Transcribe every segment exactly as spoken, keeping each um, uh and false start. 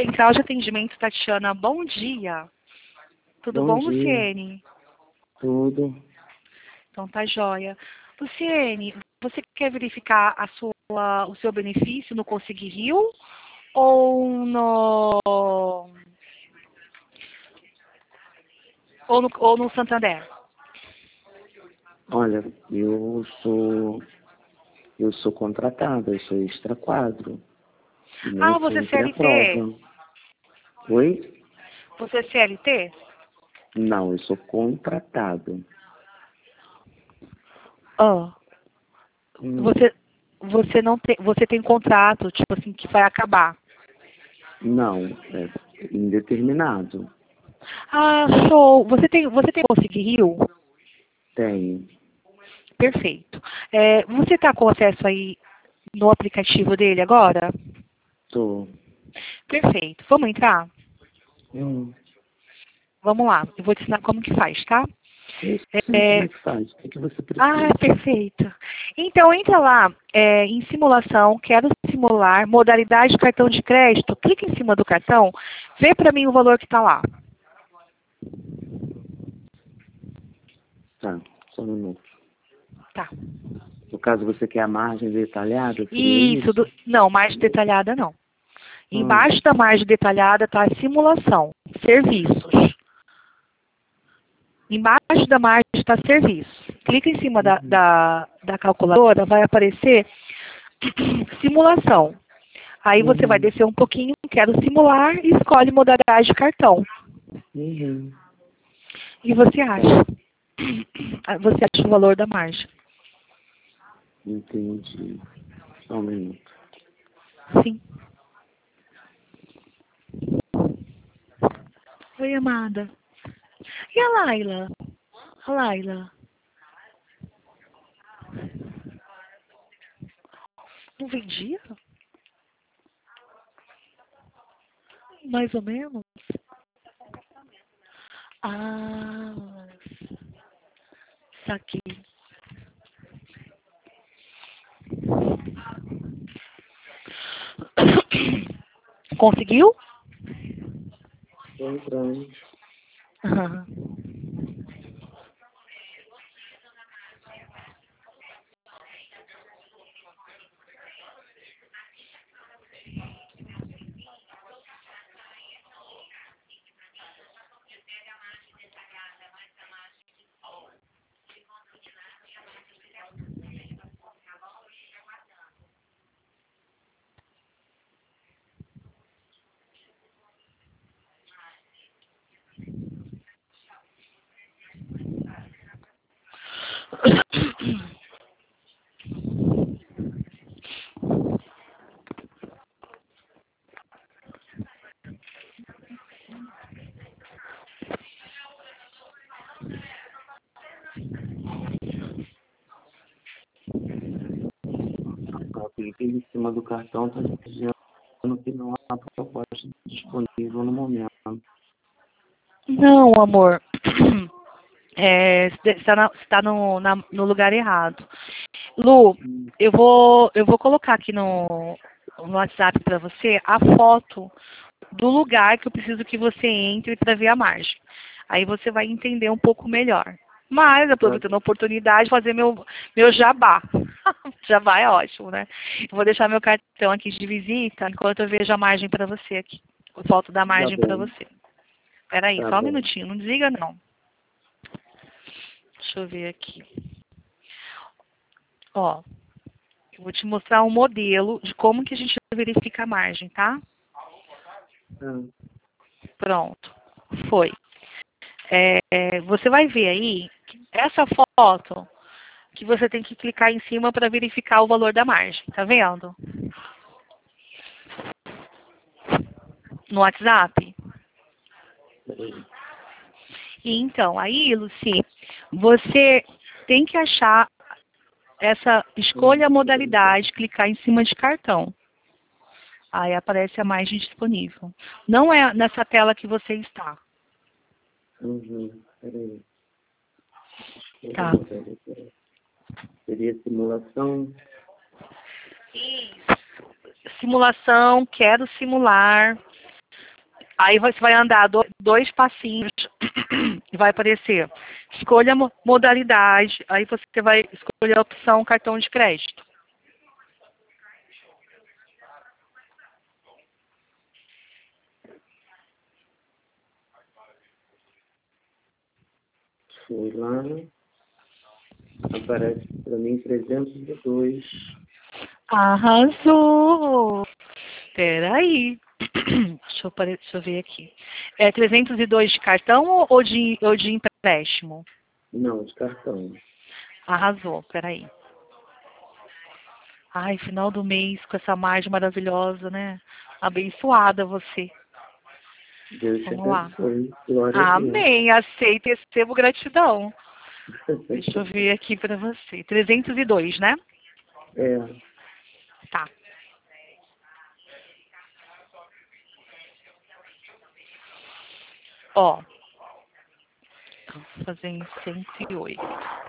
Central de Atendimento, Tatiana. Bom dia. Tudo Bom bom, dia. Luciene? Tudo. Então tá joia. Luciene, você quer verificar a sua, o seu benefício no Consegui Rio ou no ou no, ou no Santander? Olha, eu sou eu sou contratada, eu sou extra quadro. E nem Ah, você é sempre C L T? aprova. Oi? Você é C L T? Não, eu sou contratado. Ah, Hum, você você não tem, você tem contrato, tipo assim, que vai acabar. não, é indeterminado. Ah, show. Você tem, você tem Consegui Rio? Tenho. Perfeito. É, você está com acesso aí no aplicativo dele agora? Tô. Perfeito. Vamos entrar? Hum, Vamos lá. Eu vou te ensinar como que faz, tá? eu sei como É, é que faz. O que, é que você ah, precisa? perfeito. Então, entra lá é, em simulação, quero simular, modalidade cartão de crédito, clica em cima do cartão, vê para mim o valor que está lá. Tá, só um minuto. Tá. No caso, você quer a margem detalhada? Seria Isso, isso? do- não, mais detalhada não. Hum, Embaixo da margem detalhada está a simulação, serviços. Embaixo da margem está serviço. Clica em cima da, uhum, da, da calculadora, vai aparecer simulação. Aí você vai uhum, descer um pouquinho, quero simular, e escolhe modalidade de cartão. uhum. E você Tá, acha? Você acha o valor da margem. entendi. Só um minuto. Sim. Oi, amada. E a Laila? A Laila? Não vendia? Mais ou menos? Ah, saquei. Conseguiu? Tô entrando. Aham. Eu cliquei em cima do cartão, tá dizendo que não há proposta disponível no momento. Não, amor. É, você está, na- você está no, na- no lugar errado. Lu, Hum, eu vou, eu vou colocar aqui no, no WhatsApp para você a foto do lugar que eu preciso que você entre para ver a margem. Aí você vai entender um pouco melhor. Mas, tá, aproveitando a oportunidade, fazer meu, meu jabá. Jabá é ótimo, né? Eu vou deixar meu cartão aqui de visita enquanto eu vejo a margem para você aqui. Foto da tá margem para bom, você. Peraí, tá só um bom. minutinho, não desliga não. Deixa eu ver aqui. Ó, eu vou te mostrar um modelo de como que a gente verifica a margem, tá? Ah, Pronto. Foi. É, é, você vai ver aí, essa foto, que você tem que clicar em cima para verificar o valor da margem. Tá vendo? No WhatsApp. peraí. E então, aí, Luci, você tem que achar essa, escolha a Hum, peraí, tá. modalidade, clicar em cima de cartão. Aí aparece a margem disponível. Não é nessa tela que você está. Uhum, peraí. Tá. Peraí, peraí, peraí. Seria simulação? Simulação, quero simular. Aí você vai andar do- dois passinhos e vai aparecer. Escolha mo- modalidade. Aí você vai escolher a opção cartão de crédito. Fui lá, aparece para mim trezentos e dois. Arrasou! Peraí. Deixa eu, pare- deixa eu ver aqui. É trezentos e dois de cartão ou ou de, ou de empréstimo? Não, de cartão. Arrasou, peraí. Ai, final do mês com essa margem maravilhosa, né? Abençoada você. Deus te Vamos lá. abençoe. Glória a Deus. Amém. Aceito e recebo gratidão. Deixa eu ver aqui para você. trezentos e dois, né? É, Tá. Ó. Vou fazer em cento e oito.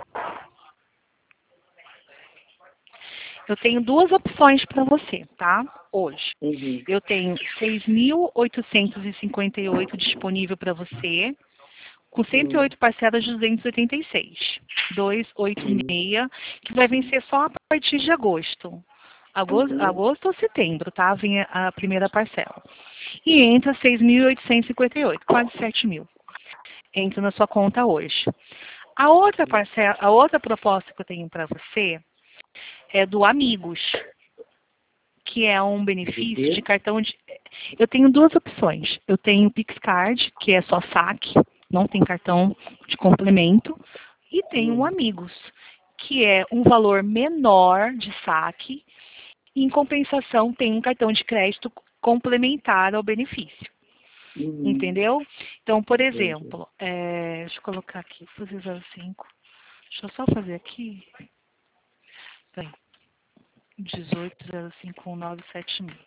Eu tenho duas opções para você, tá? Hoje. uhum, Eu tenho seis mil oitocentos e cinquenta e oito disponível para você, com cento e uhum, oito parcelas de duzentos e oitenta e seis. duzentos e oitenta e uhum, seis, que vai vencer só a partir de agosto. Agosto, uhum, agosto ou setembro, tá? Vem a a primeira parcela. E entra seis mil oitocentos e cinquenta e oito, quase sete mil. Entra na sua conta hoje. A outra parcela, a outra proposta que eu tenho para você é do Amigos, que é um de benefício de quê? cartão de. Eu tenho duas opções. Eu tenho o PixCard, que é só saque, não tem cartão de complemento, e tenho o Uhum, Amigos, que é um valor menor de saque, e em compensação tem um cartão de crédito complementar ao benefício. uhum, Entendeu? Então, por entendi. exemplo, é, deixa eu colocar aqui, fazer zero cinco. Deixa eu só fazer aqui. Peraí, dezoito zero cinco um nove sete mil.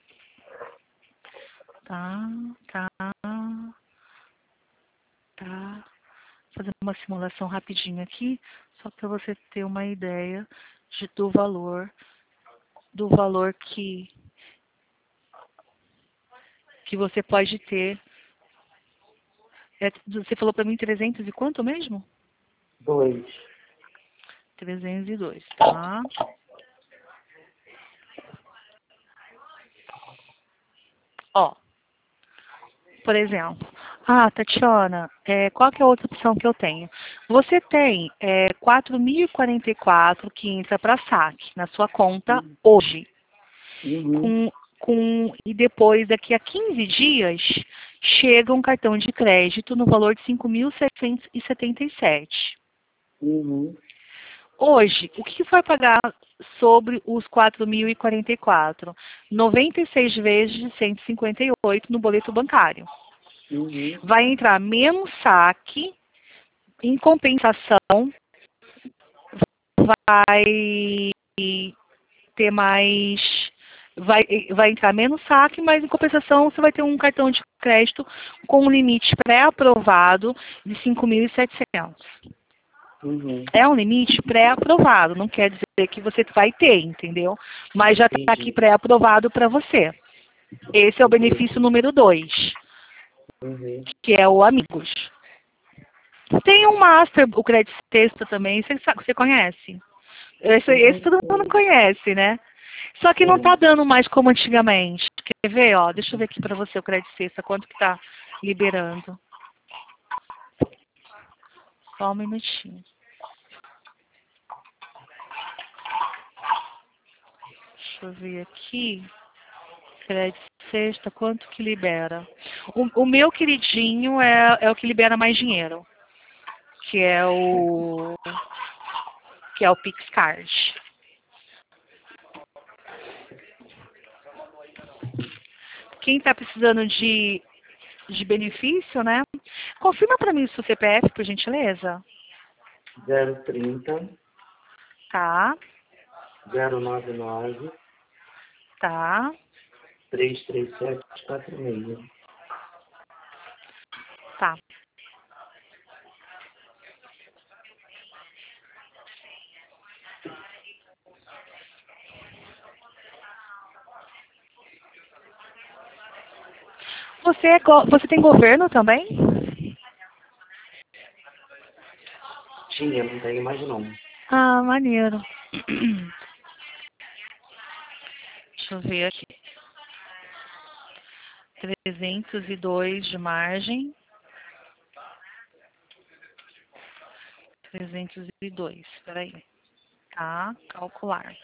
Tá, tá, tá. Fazer uma simulação rapidinho aqui, só para você ter uma ideia de, do valor, do valor que, que você pode ter. É, você falou para mim trezentos e quanto mesmo? Dois. trezentos e dois, tá? Ó, por exemplo, ah, Tatiana, é, qual que é a outra opção que eu tenho? Você tem é, quatro mil e quarenta e quatro que entra para saque na sua conta hoje. Uhum, Com, com, e depois, daqui a quinze dias, chega um cartão de crédito no valor de cinco mil setecentos e setenta e sete. uhum, Hoje, o que vai pagar sobre os quatro mil e quarenta e quatro? noventa e seis vezes de cento e cinquenta e oito no boleto bancário. uhum, Vai entrar menos saque, em compensação, vai ter mais. Vai, vai entrar menos saque, mas em compensação você vai ter um cartão de crédito com um limite pré-aprovado de cinco mil e setecentos. uhum, É um limite pré-aprovado, não quer dizer que você vai ter, entendeu? Mas já está aqui entendi, pré-aprovado para você. Esse é o benefício entendi. número dois, Uhum, que é o Amigos. Tem um Master, o Credit Sexta também, você, sabe, você conhece? Esse, esse uhum, todo mundo sim. conhece, né? Só que não está É, dando mais como antigamente. Quer ver, ó? Deixa eu ver aqui para você o Credit Sexta, quanto que está liberando. Só um minutinho. Deixa eu ver aqui. Credit Sexta, quanto que libera? O, o meu queridinho é, é o que libera mais dinheiro, que é o que é o PixCard. Quem está precisando de, de benefício, né? Confirma para mim o seu C P F, por gentileza. zero trinta, Tá, zero nove nove, tá, três três sete quatro seis. tá. Você, é go- você tem governo também? Tinha, não tenho mais não. Ah, maneiro. Deixa eu ver aqui. trezentos e dois de margem. trezentos e dois, peraí. Tá, calcular.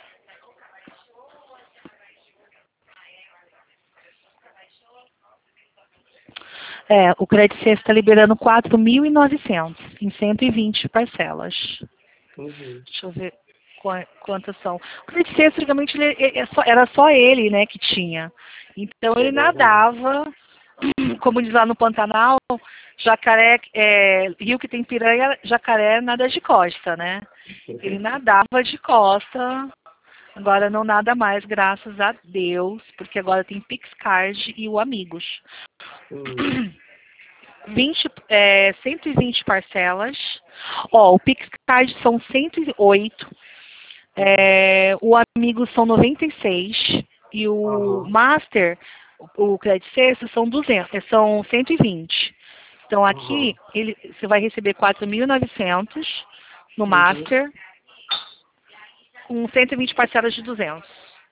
É, o Credit Sense está liberando quatro mil e novecentos em cento e vinte parcelas. Uhum. Deixa eu ver qua- quantas são. O Credit Sense, antigamente, ele- é- é só- era só ele, né, que tinha. Então, É ele verdade. nadava, como diz lá no Pantanal, jacaré, é, rio que tem piranha, jacaré nada de costa, né? Ele nadava de costa, agora não nada mais, graças a Deus, porque agora tem PixCard e o Amigos. Hum. vinte, é, cento e vinte parcelas. Ó, o PixCard são cento e oito, é, o Amigos são noventa e seis e o Aham. Master, o, o Credit Sexto, são duzentos, é, são cento e vinte. Então aqui Aham. ele, você vai receber quatro mil e novecentos no Uhum. Master, com cento e vinte parcelas de duzentos.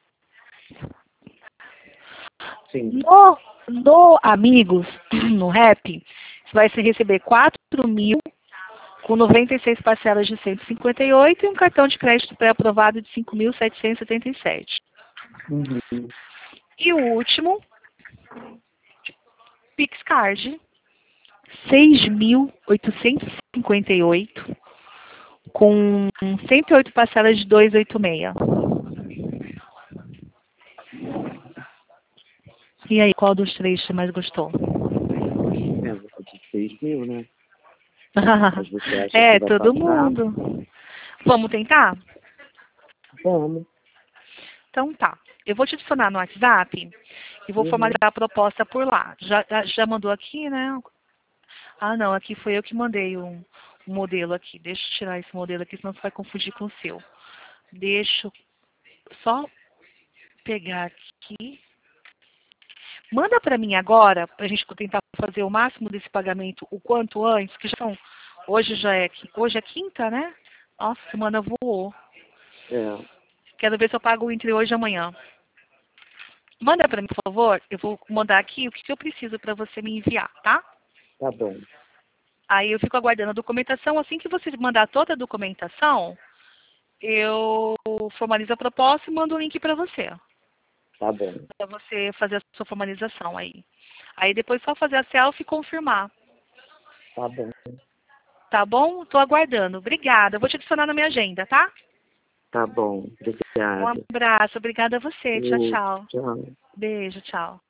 Sim. No, no Amigos, no Rap, você vai se receber quatro mil com noventa e seis parcelas de cento e cinquenta e oito e um cartão de crédito pré-aprovado de cinco mil setecentos e setenta e sete. Uhum. E o último, PixCard, seis mil oitocentos e cinquenta e oito com cento e oito parcelas de duzentos e oitenta e seis. E aí, qual dos três você mais gostou? É, você disse seis mil, né? Mas você acha que É, vai todo passar? mundo. Vamos tentar? Vamos. Então tá. Eu vou te adicionar no WhatsApp e vou Uhum. formalizar a proposta por lá. Já, já já mandou aqui, né? Ah, não, aqui foi eu que mandei um, um modelo aqui. Deixa eu tirar esse modelo aqui, senão você vai confundir com o seu. Deixa eu só pegar aqui. Manda para mim agora, para a gente tentar fazer o máximo desse pagamento o quanto antes, que já são, hoje já é, qui- hoje é quinta, né? Nossa, semana voou. É, Quero ver se eu pago entre hoje e amanhã. Manda para mim, por favor. Eu vou mandar aqui o que que eu preciso para você me enviar, tá? tá bom. Aí eu fico aguardando a documentação. Assim que você mandar toda a documentação, eu formalizo a proposta e mando o link para você. Tá bom. Para você fazer a sua formalização aí. Aí depois só fazer a selfie e confirmar. Tá bom. Tá bom? Estou aguardando. Obrigada. Eu vou te adicionar na minha agenda, tá? Tá bom. Um Obrigado. abraço. Obrigada a você. Tchau, Ô, tchau. tchau. Beijo, tchau.